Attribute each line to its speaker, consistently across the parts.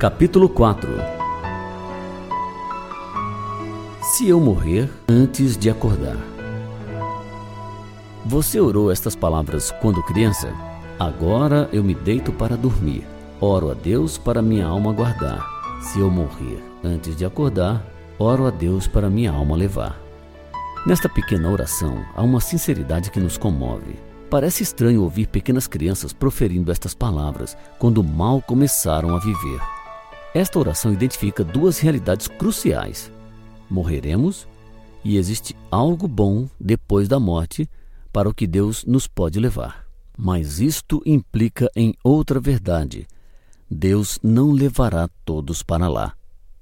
Speaker 1: Capítulo 4. Se eu morrer antes de acordar. Você orou estas palavras quando criança? Agora eu me deito para dormir. Oro a Deus para minha alma guardar. Se eu morrer antes de acordar, oro a Deus para minha alma levar. Nesta pequena oração há uma sinceridade que nos comove. Parece estranho ouvir pequenas crianças proferindo estas palavras quando mal começaram a viver. Esta oração identifica duas realidades cruciais. Morreremos e existe algo bom depois da morte para o que Deus nos pode levar. Mas isto implica em outra verdade. Deus não levará todos para lá.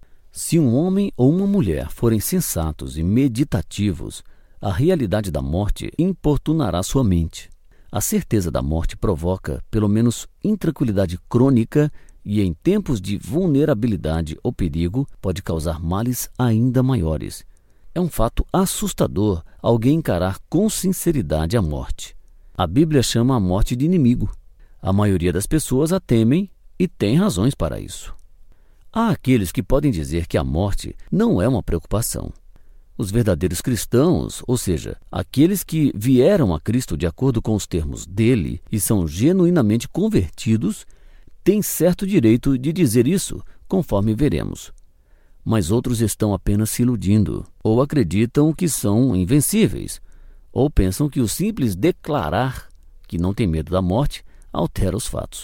Speaker 1: Se um homem ou uma mulher forem sensatos e meditativos, a realidade da morte importunará sua mente. A certeza da morte provoca, pelo menos, intranquilidade crônica e, em tempos de vulnerabilidade ou perigo, pode causar males ainda maiores. É um fato assustador alguém encarar com sinceridade a morte. A Bíblia chama a morte de inimigo. A maioria das pessoas a temem e tem razões para isso. Há aqueles que podem dizer que a morte não é uma preocupação. Os verdadeiros cristãos, ou seja, aqueles que vieram a Cristo de acordo com os termos dele e são genuinamente convertidos, têm certo direito de dizer isso, conforme veremos. Mas outros estão apenas se iludindo, ou acreditam que são invencíveis, ou pensam que o simples declarar que não tem medo da morte altera os fatos.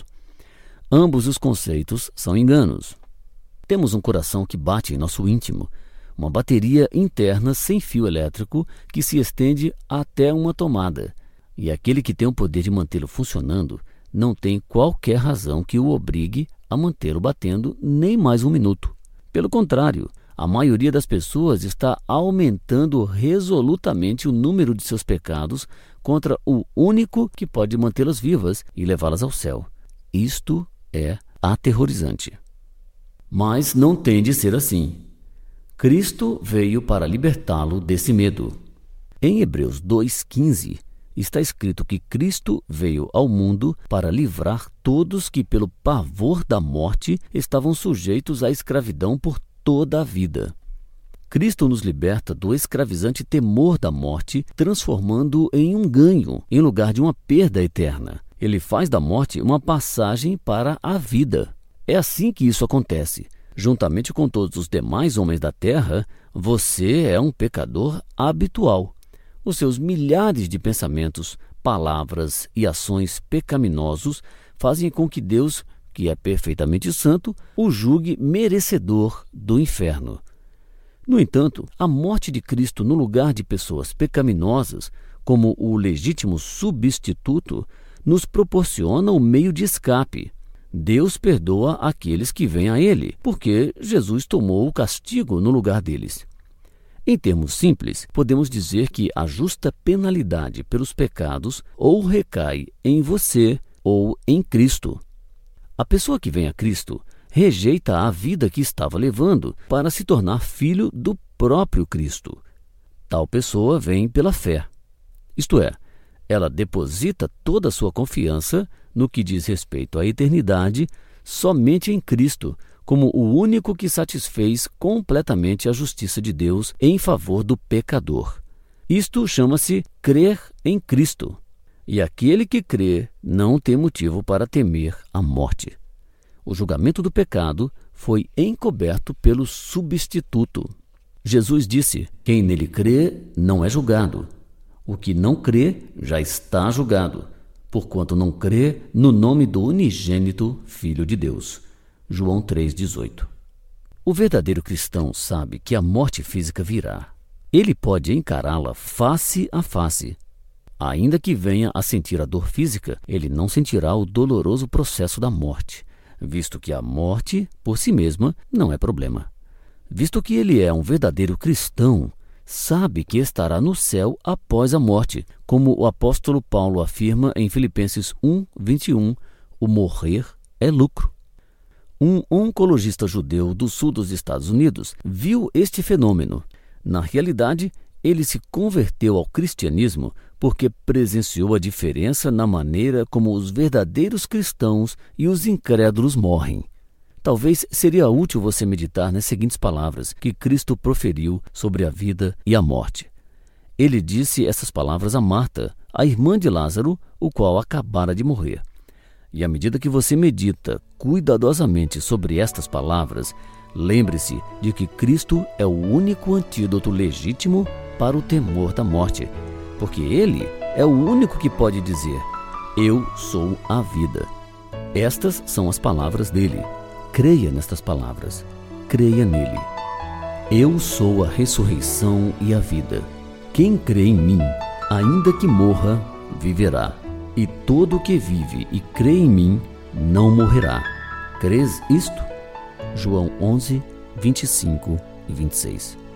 Speaker 1: Ambos os conceitos são enganos. Temos um coração que bate em nosso íntimo, uma bateria interna sem fio elétrico que se estende até uma tomada, e aquele que tem o poder de mantê-lo funcionando não tem qualquer razão que o obrigue a mantê-lo batendo nem mais um minuto. Pelo contrário, a maioria das pessoas está aumentando resolutamente o número de seus pecados contra o único que pode mantê-las vivas e levá-las ao céu. Isto é aterrorizante. Mas não tem de ser assim. Cristo veio para libertá-lo desse medo. Em Hebreus 2,15, está escrito que Cristo veio ao mundo para livrar todos que, pelo pavor da morte, estavam sujeitos à escravidão por toda a vida. Cristo nos liberta do escravizante temor da morte, transformando-o em um ganho, em lugar de uma perda eterna. Ele faz da morte uma passagem para a vida. É assim que isso acontece. Juntamente com todos os demais homens da terra, você é um pecador habitual. Os seus milhares de pensamentos, palavras e ações pecaminosos fazem com que Deus, que é perfeitamente santo, o julgue merecedor do inferno. No entanto, a morte de Cristo no lugar de pessoas pecaminosas, como o legítimo substituto, nos proporciona o meio de escape. Deus perdoa aqueles que vêm a Ele, porque Jesus tomou o castigo no lugar deles. Em termos simples, podemos dizer que a justa penalidade pelos pecados ou recai em você ou em Cristo. A pessoa que vem a Cristo rejeita a vida que estava levando para se tornar filho do próprio Cristo. Tal pessoa vem pela fé. Isto é, ela deposita toda a sua confiança no que diz respeito à eternidade somente em Cristo, como o único que satisfez completamente a justiça de Deus em favor do pecador. Isto chama-se crer em Cristo. E aquele que crê não tem motivo para temer a morte. O julgamento do pecado foi encoberto pelo substituto. Jesus disse: quem nele crê não é julgado. O que não crê já está julgado, porquanto não crê no nome do unigênito Filho de Deus. João 3,18. O verdadeiro cristão sabe que a morte física virá. Ele pode encará-la face a face. Ainda que venha a sentir a dor física, ele não sentirá o doloroso processo da morte, visto que a morte, por si mesma, não é problema. Visto que ele é um verdadeiro cristão, sabe que estará no céu após a morte, como o apóstolo Paulo afirma em Filipenses 1:21, o morrer é lucro. Um oncologista judeu do sul dos Estados Unidos viu este fenômeno. Na realidade, ele se converteu ao cristianismo porque presenciou a diferença na maneira como os verdadeiros cristãos e os incrédulos morrem. Talvez seria útil você meditar nas seguintes palavras que Cristo proferiu sobre a vida e a morte. Ele disse essas palavras a Marta, a irmã de Lázaro, o qual acabara de morrer. E à medida que você medita cuidadosamente sobre estas palavras, lembre-se de que Cristo é o único antídoto legítimo para o temor da morte, porque Ele é o único que pode dizer: eu sou a vida. Estas são as palavras dele. Creia nestas palavras. Creia nele. Eu sou a ressurreição e a vida. Quem crê em mim, ainda que morra, viverá. E todo o que vive e crê em mim não morrerá. Crês isto? João 11, 25 e 26.